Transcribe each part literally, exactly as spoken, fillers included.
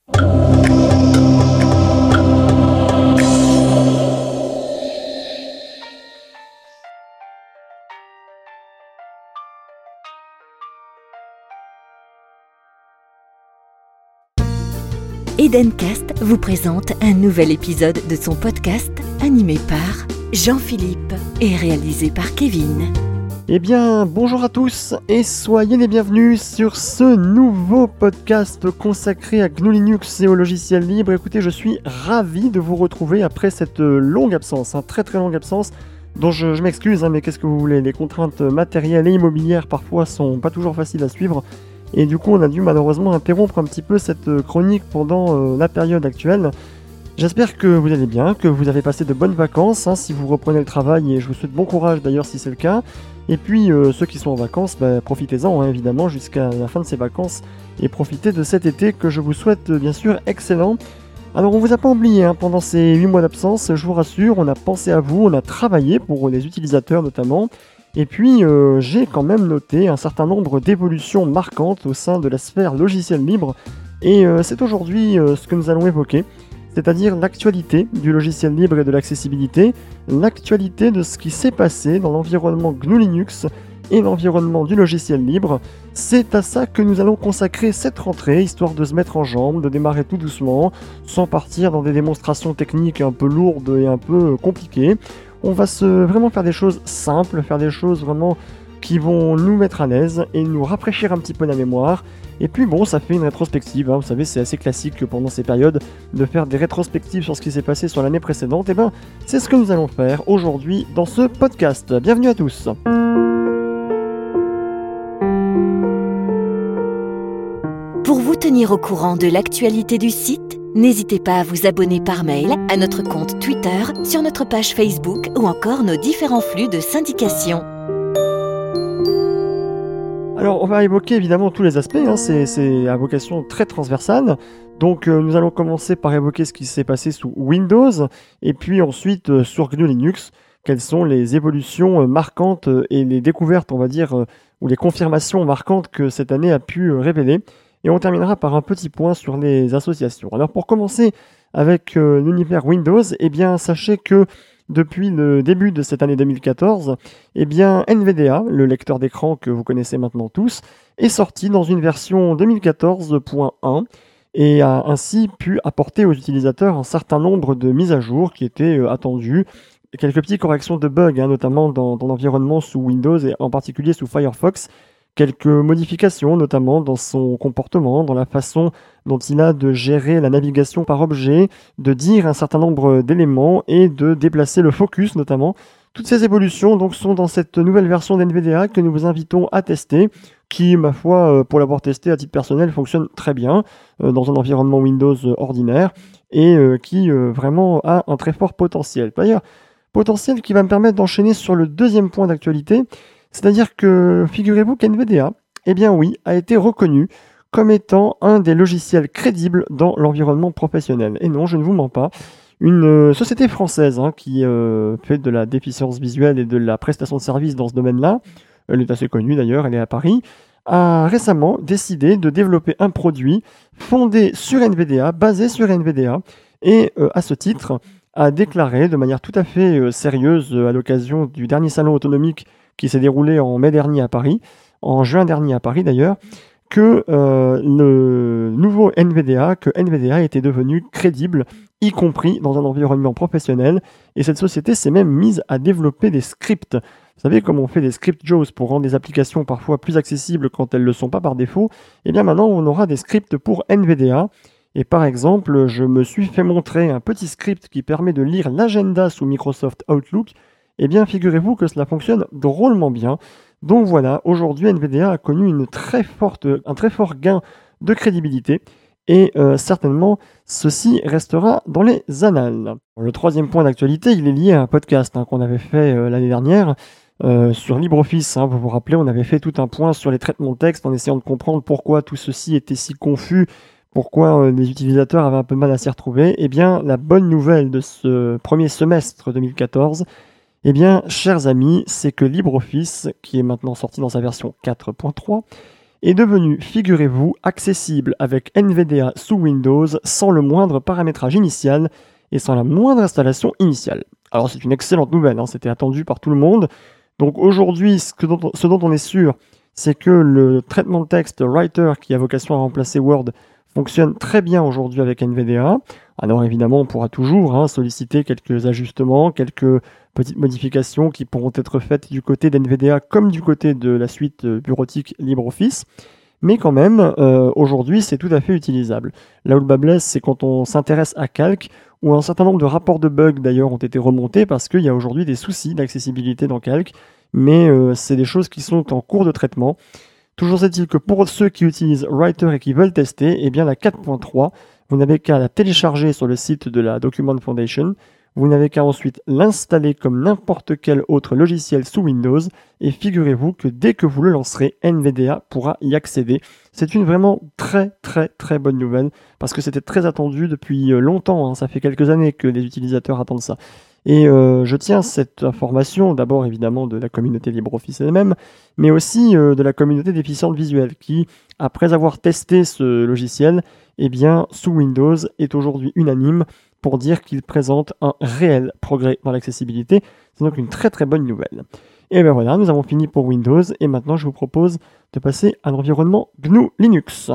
Edencast vous présente un nouvel épisode de son podcast animé par Jean-Philippe et réalisé par Kevin. Eh bien, bonjour à tous et soyez les bienvenus sur ce nouveau podcast consacré à G N U Linux et au logiciel libre. Écoutez, je suis ravi de vous retrouver après cette longue absence, hein, très très longue absence, dont je, je m'excuse, hein, mais qu'est-ce que vous voulez, les contraintes matérielles et immobilières parfois sont pas toujours faciles à suivre. Et du coup, on a dû malheureusement interrompre un petit peu cette chronique pendant euh, la période actuelle. J'espère que vous allez bien, que vous avez passé de bonnes vacances, hein, si vous reprenez le travail, et je vous souhaite bon courage d'ailleurs si c'est le cas. Et puis, euh, ceux qui sont en vacances, bah, profitez-en hein, évidemment jusqu'à la fin de ces vacances et profitez de cet été que je vous souhaite bien sûr excellent. Alors, on vous a pas oublié hein, pendant ces huit mois d'absence, je vous rassure, on a pensé à vous, on a travaillé pour les utilisateurs notamment. Et puis, euh, j'ai quand même noté un certain nombre d'évolutions marquantes au sein de la sphère logicielle libre. Et euh, c'est aujourd'hui euh, ce que nous allons évoquer, c'est-à-dire l'actualité du logiciel libre et de l'accessibilité, l'actualité de ce qui s'est passé dans l'environnement G N U Linux et l'environnement du logiciel libre. C'est à ça que nous allons consacrer cette rentrée, histoire de se mettre en jambes, de démarrer tout doucement, sans partir dans des démonstrations techniques un peu lourdes et un peu compliquées. On va se vraiment faire des choses simples, faire des choses vraiment qui vont nous mettre à l'aise et nous rafraîchir un petit peu la mémoire. Et puis bon, ça fait une rétrospective, hein. Vous savez, c'est assez classique pendant ces périodes de faire des rétrospectives sur ce qui s'est passé sur l'année précédente. Et ben, c'est ce que nous allons faire aujourd'hui dans ce podcast. Bienvenue à tous. Pour vous tenir au courant de l'actualité du site, n'hésitez pas à vous abonner par mail à notre compte Twitter, sur notre page Facebook ou encore nos différents flux de syndication. Alors, on va évoquer évidemment tous les aspects, hein. c'est, c'est à vocation très transversale. Donc, euh, nous allons commencer par évoquer ce qui s'est passé sous Windows, et puis ensuite euh, sur G N U Linux, quelles sont les évolutions euh, marquantes euh, et les découvertes, on va dire, euh, ou les confirmations marquantes que cette année a pu euh, révéler. Et on terminera par un petit point sur les associations. Alors, pour commencer avec euh, l'univers Windows, eh bien, sachez que depuis le début de cette année deux mille quatorze, eh bien, N V D A, le lecteur d'écran que vous connaissez maintenant tous, est sorti dans une version deux mille quatorze point un et a ainsi pu apporter aux utilisateurs un certain nombre de mises à jour qui étaient euh, attendues, quelques petites corrections de bugs, hein, notamment dans, dans l'environnement sous Windows et en particulier sous Firefox, quelques modifications notamment dans son comportement, dans la façon dont il a de gérer la navigation par objet, de dire un certain nombre d'éléments et de déplacer le focus notamment. Toutes ces évolutions donc sont dans cette nouvelle version d'N V D A que nous vous invitons à tester, qui, ma foi, pour l'avoir testé à titre personnel, fonctionne très bien euh, dans un environnement Windows ordinaire et euh, qui euh, vraiment a un très fort potentiel. D'ailleurs, potentiel qui va me permettre d'enchaîner sur le deuxième point d'actualité. C'est-à-dire que, figurez-vous qu'N V D A, eh bien oui, a été reconnu comme étant un des logiciels crédibles dans l'environnement professionnel. Et non, je ne vous mens pas, une euh, société française hein, qui euh, fait de la déficience visuelle et de la prestation de services dans ce domaine-là, elle est assez connue d'ailleurs, elle est à Paris, a récemment décidé de développer un produit fondé sur N V D A, basé sur N V D A, et euh, à ce titre, a déclaré de manière tout à fait euh, sérieuse euh, à l'occasion du dernier salon autonomique qui s'est déroulé en mai dernier à Paris, en juin dernier à Paris d'ailleurs, que euh, le nouveau N V D A, que N V D A était devenu crédible, y compris dans un environnement professionnel, et cette société s'est même mise à développer des scripts. Vous savez, comme on fait des script jaws pour rendre des applications parfois plus accessibles quand elles ne le sont pas par défaut, et bien maintenant on aura des scripts pour N V D A. Et par exemple, je me suis fait montrer un petit script qui permet de lire l'agenda sous Microsoft Outlook. Eh bien, figurez-vous que cela fonctionne drôlement bien. Donc voilà, aujourd'hui, N V D A a connu une très forte, un très fort gain de crédibilité. Et euh, certainement, ceci restera dans les annales. Le troisième point d'actualité, il est lié à un podcast hein, qu'on avait fait euh, l'année dernière euh, sur LibreOffice. Hein, vous vous rappelez, on avait fait tout un point sur les traitements de texte en essayant de comprendre pourquoi tout ceci était si confus, pourquoi euh, les utilisateurs avaient un peu de mal à s'y retrouver. Eh bien, la bonne nouvelle de ce premier semestre deux mille quatorze, eh bien, chers amis, c'est que LibreOffice, qui est maintenant sorti dans sa version quatre point trois, est devenu, figurez-vous, accessible avec N V D A sous Windows sans le moindre paramétrage initial et sans la moindre installation initiale. Alors c'est une excellente nouvelle, hein, c'était attendu par tout le monde. Donc aujourd'hui, ce, que dont, ce dont on est sûr, c'est que le traitement de texte Writer, qui a vocation à remplacer Word, fonctionne très bien aujourd'hui avec N V D A. Alors évidemment, on pourra toujours hein, solliciter quelques ajustements, quelques petites modifications qui pourront être faites du côté d'N V D A comme du côté de la suite bureautique LibreOffice. Mais quand même, euh, aujourd'hui, c'est tout à fait utilisable. Là où le bas blesse, c'est quand on s'intéresse à Calc, où un certain nombre de rapports de bugs d'ailleurs ont été remontés parce qu'il y a aujourd'hui des soucis d'accessibilité dans Calc, mais euh, c'est des choses qui sont en cours de traitement. Toujours est-il que pour ceux qui utilisent Writer et qui veulent tester, eh bien la quatre point trois, vous n'avez qu'à la télécharger sur le site de la Document Foundation. Vous n'avez qu'à ensuite l'installer comme n'importe quel autre logiciel sous Windows et figurez-vous que dès que vous le lancerez, N V D A pourra y accéder. C'est une vraiment très très très bonne nouvelle parce que c'était très attendu depuis longtemps, hein. Ça fait quelques années que les utilisateurs attendent ça. Et euh, je tiens cette information d'abord évidemment de la communauté LibreOffice elle-même, mais aussi euh, de la communauté déficiente visuelle qui, après avoir testé ce logiciel, eh bien, sous Windows est aujourd'hui unanime pour dire qu'il présente un réel progrès dans l'accessibilité. C'est donc une très très bonne nouvelle. Et bien voilà, nous avons fini pour Windows et maintenant je vous propose de passer à l'environnement G N U Linux.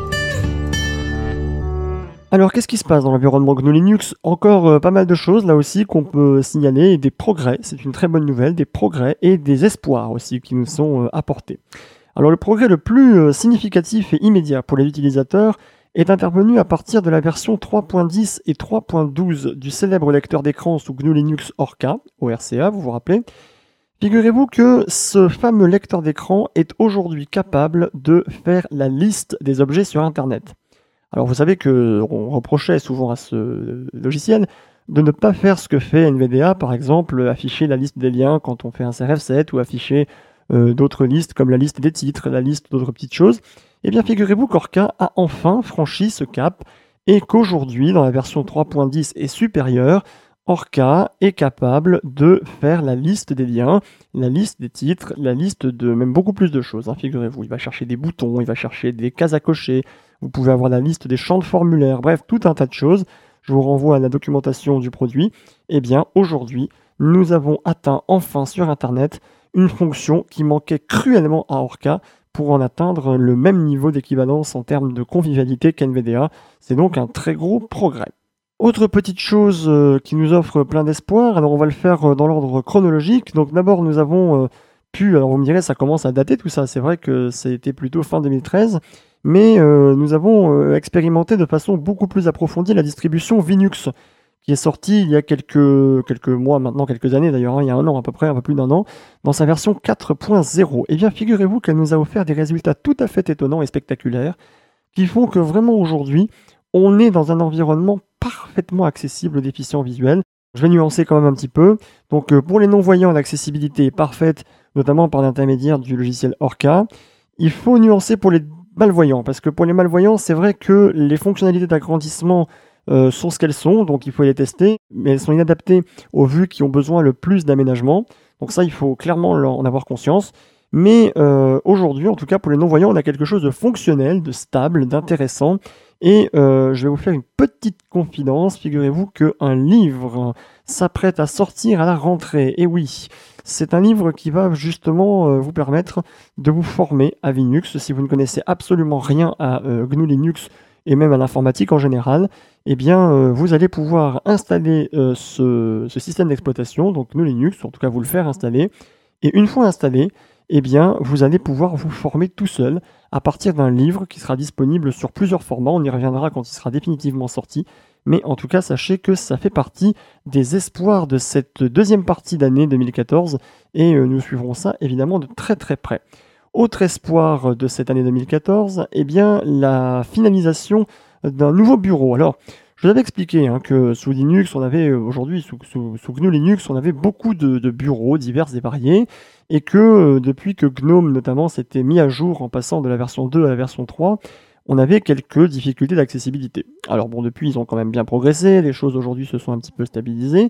Alors qu'est-ce qui se passe dans l'environnement G N U Linux? Encore euh, pas mal de choses là aussi qu'on peut signaler et des progrès, c'est une très bonne nouvelle, des progrès et des espoirs aussi qui nous sont euh, apportés. Alors le progrès le plus euh, significatif et immédiat pour les utilisateurs est intervenu à partir de la version trois point dix et trois point douze du célèbre lecteur d'écran sous G N U Linux Orca, O R C A, vous vous rappelez. Figurez-vous que ce fameux lecteur d'écran est aujourd'hui capable de faire la liste des objets sur Internet. Alors vous savez qu'on reprochait souvent à ce logiciel de ne pas faire ce que fait N V D A, par exemple afficher la liste des liens quand on fait un C R F sept ou afficher euh, d'autres listes comme la liste des titres, la liste d'autres petites choses. Eh bien, figurez-vous qu'Orca a enfin franchi ce cap et qu'aujourd'hui, dans la version trois point dix et supérieure, Orca est capable de faire la liste des liens, la liste des titres, la liste de même beaucoup plus de choses. Hein, figurez-vous, il va chercher des boutons, il va chercher des cases à cocher, vous pouvez avoir la liste des champs de formulaire, bref, tout un tas de choses. Je vous renvoie à la documentation du produit. Eh bien, aujourd'hui, nous avons atteint enfin sur Internet une fonction qui manquait cruellement à Orca, pour en atteindre le même niveau d'équivalence en termes de convivialité qu'N V D A. C'est donc un très gros progrès. Autre petite chose euh, qui nous offre plein d'espoir, alors on va le faire euh, dans l'ordre chronologique. Donc d'abord nous avons euh, pu, alors vous me direz ça commence à dater tout ça, c'est vrai que c'était plutôt fin deux mille treize, mais euh, nous avons euh, expérimenté de façon beaucoup plus approfondie la distribution Linux, qui est sortie il y a quelques, quelques mois maintenant, quelques années d'ailleurs, hein, il y a un an à peu près, un peu plus d'un an, dans sa version quatre point zéro. Et bien figurez-vous qu'elle nous a offert des résultats tout à fait étonnants et spectaculaires, qui font que vraiment aujourd'hui, on est dans un environnement parfaitement accessible aux déficients visuels. Je vais nuancer quand même un petit peu. Donc euh, pour les non-voyants, l'accessibilité est parfaite, notamment par l'intermédiaire du logiciel Orca. Il faut nuancer pour les malvoyants, parce que pour les malvoyants, c'est vrai que les fonctionnalités d'agrandissement Euh, sont ce qu'elles sont, donc il faut les tester, mais elles sont inadaptées aux vues qui ont besoin le plus d'aménagement. Donc ça, il faut clairement en avoir conscience. Mais euh, aujourd'hui, en tout cas pour les non-voyants, on a quelque chose de fonctionnel, de stable, d'intéressant. Et euh, je vais vous faire une petite confidence. Figurez-vous qu'un livre s'apprête à sortir à la rentrée. Et oui, c'est un livre qui va justement euh, vous permettre de vous former à Linux. Si vous ne connaissez absolument rien à euh, G N U Linux, et même à l'informatique en général, eh bien, euh, vous allez pouvoir installer euh, ce, ce système d'exploitation, donc G N U Linux, en tout cas vous le faire installer, et une fois installé, eh bien, vous allez pouvoir vous former tout seul à partir d'un livre qui sera disponible sur plusieurs formats, on y reviendra quand il sera définitivement sorti, mais en tout cas, sachez que ça fait partie des espoirs de cette deuxième partie d'année deux mille quatorze, et euh, nous suivrons ça évidemment de très très près. Autre espoir de cette année deux mille quatorze, eh bien, la finalisation d'un nouveau bureau. Alors, je vous avais expliqué hein, que sous Linux, on avait aujourd'hui, sous, sous, sous G N U Linux, on avait beaucoup de, de bureaux divers et variés, et que euh, depuis que GNOME notamment s'était mis à jour en passant de la version deux à la version trois, on avait quelques difficultés d'accessibilité. Alors bon, depuis, ils ont quand même bien progressé, les choses aujourd'hui se sont un petit peu stabilisées,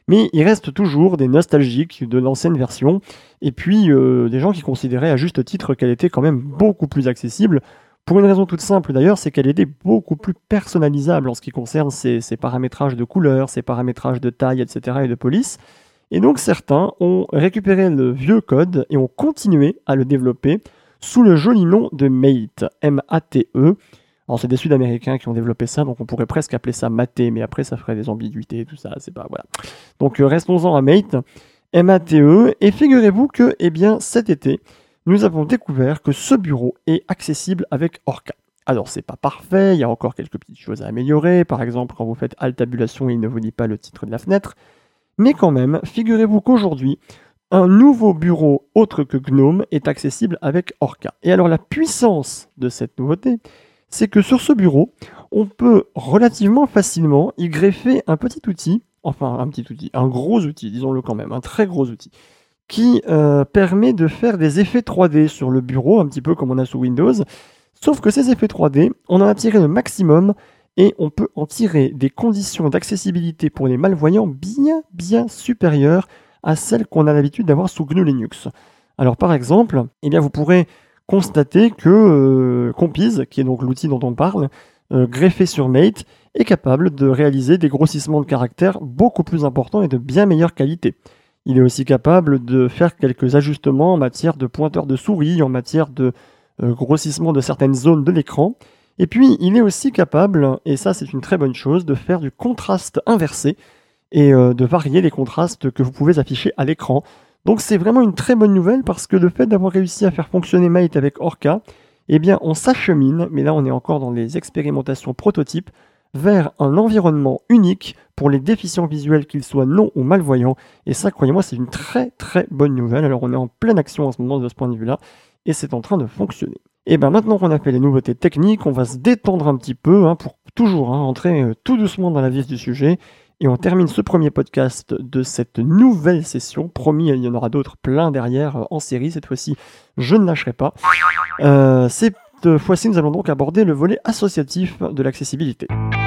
mais il reste toujours des nostalgiques de l'ancienne version, et puis euh, des gens qui considéraient à juste titre qu'elle était quand même beaucoup plus accessible, pour une raison toute simple d'ailleurs, c'est qu'elle était beaucoup plus personnalisable en ce qui concerne ses, ses paramétrages de couleurs, ses paramétrages de taille, et cetera et de police. Et donc certains ont récupéré le vieux code et ont continué à le développer sous le joli nom de Mate, M A T E. Alors c'est des Sud-Américains qui ont développé ça, donc on pourrait presque appeler ça Maté, mais après ça ferait des ambiguïtés, tout ça, c'est pas... voilà. Donc euh, restons-en à Mate, M A T E, et figurez-vous que, eh bien, cet été, nous avons découvert que ce bureau est accessible avec Orca. Alors c'est pas parfait, il y a encore quelques petites choses à améliorer, par exemple quand vous faites Alt-tabulation, il ne vous dit pas le titre de la fenêtre, mais quand même, figurez-vous qu'aujourd'hui, un nouveau bureau autre que GNOME est accessible avec Orca. Et alors la puissance de cette nouveauté, c'est que sur ce bureau, on peut relativement facilement y greffer un petit outil, enfin un petit outil, un gros outil, disons-le quand même, un très gros outil, qui euh, permet de faire des effets trois D sur le bureau, un petit peu comme on a sous Windows, sauf que ces effets trois D, on en a tiré le maximum, et on peut en tirer des conditions d'accessibilité pour les malvoyants bien, bien supérieures à celles qu'on a l'habitude d'avoir sous G N U Linux. Alors par exemple, eh bien, vous pourrez constater que euh, Compiz, qui est donc l'outil dont on parle, euh, greffé sur Mate, est capable de réaliser des grossissements de caractères beaucoup plus importants et de bien meilleure qualité. Il est aussi capable de faire quelques ajustements en matière de pointeur de souris, en matière de euh, grossissement de certaines zones de l'écran. Et puis, il est aussi capable, et ça c'est une très bonne chose, de faire du contraste inversé et euh, de varier les contrastes que vous pouvez afficher à l'écran. Donc c'est vraiment une très bonne nouvelle parce que le fait d'avoir réussi à faire fonctionner Mate avec Orca, eh bien on s'achemine, mais là on est encore dans les expérimentations prototypes, vers un environnement unique pour les déficients visuels, qu'ils soient non ou malvoyants. Et ça, croyez-moi, c'est une très très bonne nouvelle. Alors on est en pleine action en ce moment de ce point de vue-là, et c'est en train de fonctionner. Et bien maintenant qu'on a fait les nouveautés techniques, on va se détendre un petit peu hein, pour toujours hein, entrer euh, tout doucement dans la vif du sujet. Et on termine ce premier podcast de cette nouvelle session. Promis, il y en aura d'autres plein derrière euh, en série. Cette fois-ci, je ne lâcherai pas. Euh, cette fois-ci, nous allons donc aborder le volet associatif de l'accessibilité.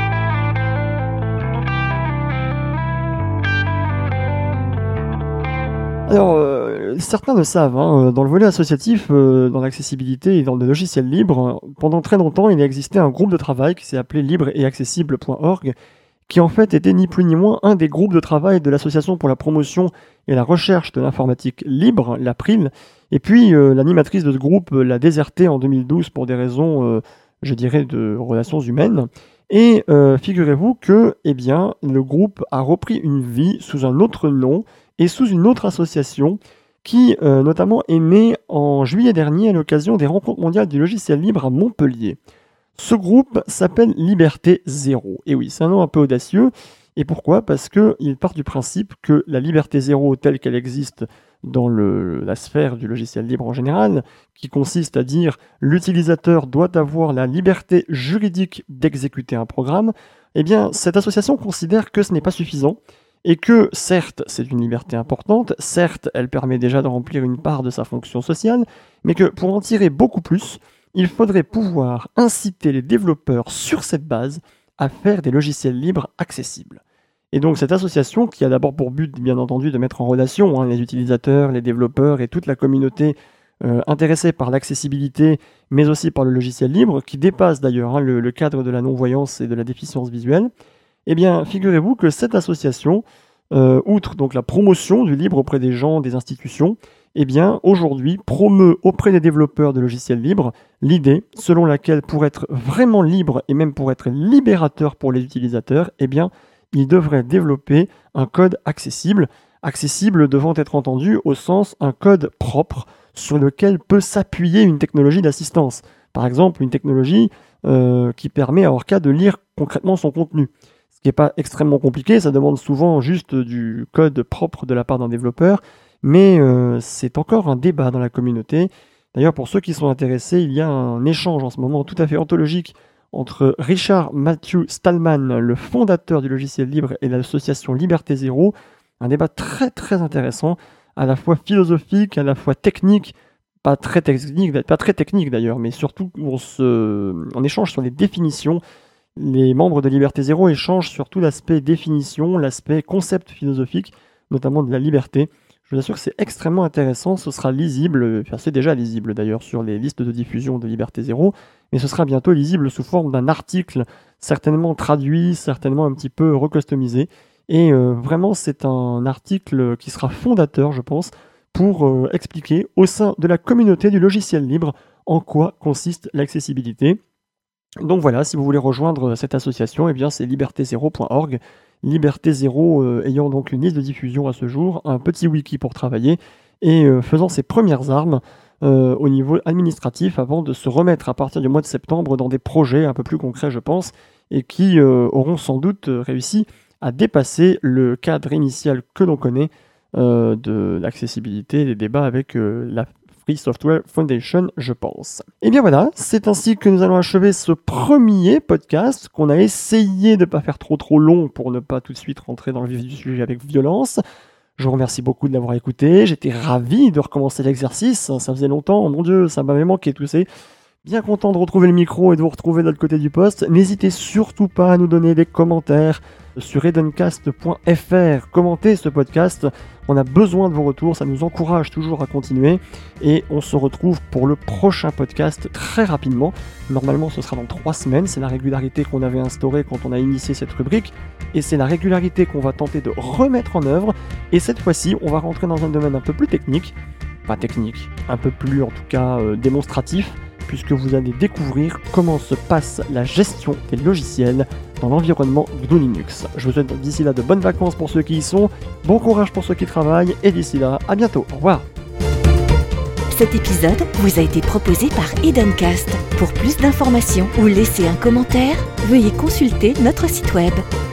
Alors, euh, certains le savent, hein, dans le volet associatif, euh, dans l'accessibilité et dans le logiciel libre, pendant très longtemps, il a existé un groupe de travail qui s'est appelé libre et accessible point org, qui en fait était ni plus ni moins un des groupes de travail de l'Association pour la promotion et la recherche de l'informatique libre, l'April. Et puis, euh, l'animatrice de ce groupe l'a déserté en deux mille douze pour des raisons, euh, je dirais, de relations humaines. Et euh, figurez-vous que, eh bien, le groupe a repris une vie sous un autre nom, et sous une autre association qui euh, notamment est née en juillet dernier à l'occasion des rencontres mondiales du logiciel libre à Montpellier. Ce groupe s'appelle Liberté Zéro. Et oui, c'est un nom un peu audacieux. Et pourquoi ? Parce qu'il part du principe que la liberté zéro telle qu'elle existe dans le, la sphère du logiciel libre en général, qui consiste à dire l'utilisateur doit avoir la liberté juridique d'exécuter un programme, eh bien cette association considère que ce n'est pas suffisant. Et que, certes, c'est une liberté importante, certes, elle permet déjà de remplir une part de sa fonction sociale, mais que pour en tirer beaucoup plus, il faudrait pouvoir inciter les développeurs sur cette base à faire des logiciels libres accessibles. Et donc cette association, qui a d'abord pour but, bien entendu, de mettre en relation hein, les utilisateurs, les développeurs et toute la communauté euh, intéressée par l'accessibilité, mais aussi par le logiciel libre, qui dépasse d'ailleurs hein, le, le cadre de la non-voyance et de la déficience visuelle, eh bien, figurez-vous que cette association, euh, outre donc la promotion du libre auprès des gens, des institutions, eh bien, aujourd'hui, promeut auprès des développeurs de logiciels libres l'idée selon laquelle, pour être vraiment libre et même pour être libérateur pour les utilisateurs, eh bien, ils devraient développer un code accessible, accessible devant être entendu au sens un code propre sur lequel peut s'appuyer une technologie d'assistance. Par exemple, une technologie euh, qui permet à Orca de lire concrètement son contenu. Ce qui n'est pas extrêmement compliqué, ça demande souvent juste du code propre de la part d'un développeur, mais euh, c'est encore un débat dans la communauté. D'ailleurs, pour ceux qui sont intéressés, il y a un échange en ce moment tout à fait anthologique entre Richard Matthew Stallman, le fondateur du logiciel libre, et l'association Liberté Zéro. Un débat très très intéressant, à la fois philosophique, à la fois technique, pas très technique, pas très technique d'ailleurs, mais surtout on, se, on échange sur les définitions. les membres de Liberté Zéro échangent sur tout l'aspect définition, l'aspect concept philosophique, notamment de la liberté. Je vous assure que c'est extrêmement intéressant, ce sera lisible, enfin c'est déjà lisible d'ailleurs sur les listes de diffusion de Liberté Zéro, mais ce sera bientôt lisible sous forme d'un article, certainement traduit, certainement un petit peu recustomisé. Et euh, vraiment c'est un article qui sera fondateur, je pense, pour euh, expliquer au sein de la communauté du logiciel libre en quoi consiste l'accessibilité. Donc voilà, si vous voulez rejoindre cette association, eh bien c'est liberté zéro point org. Liberté Zéro euh, ayant donc une liste de diffusion à ce jour, un petit wiki pour travailler et euh, faisant ses premières armes euh, au niveau administratif avant de se remettre à partir du mois de septembre dans des projets un peu plus concrets, je pense, et qui euh, auront sans doute réussi à dépasser le cadre initial que l'on connaît euh, de l'accessibilité, des débats avec euh, la Free Software Foundation, je pense. Et bien voilà, c'est ainsi que nous allons achever ce premier podcast qu'on a essayé de ne pas faire trop trop long pour ne pas tout de suite rentrer dans le vif du sujet avec violence. Je vous remercie beaucoup de l'avoir écouté, j'étais ravi de recommencer l'exercice, ça faisait longtemps, mon Dieu, ça m'avait manqué tout ça. Bien content de retrouver le micro et de vous retrouver de l'autre côté du poste. N'hésitez surtout pas à nous donner des commentaires sur edencast point f r. Commentez ce podcast. On a besoin de vos retours. Ça nous encourage toujours à continuer. Et on se retrouve pour le prochain podcast très rapidement. Normalement, ce sera dans trois semaines. C'est la régularité qu'on avait instaurée quand on a initié cette rubrique. Et c'est la régularité qu'on va tenter de remettre en œuvre. Et cette fois-ci, on va rentrer dans un domaine un peu plus technique. Pas technique, un peu plus en tout cas euh, démonstratif, puisque vous allez découvrir comment se passe la gestion des logiciels dans l'environnement G N U Linux. Je vous souhaite d'ici là de bonnes vacances pour ceux qui y sont, bon courage pour ceux qui travaillent, et d'ici là, à bientôt, au revoir. Cet épisode vous a été proposé par Edencast. Pour plus d'informations ou laisser un commentaire, veuillez consulter notre site web.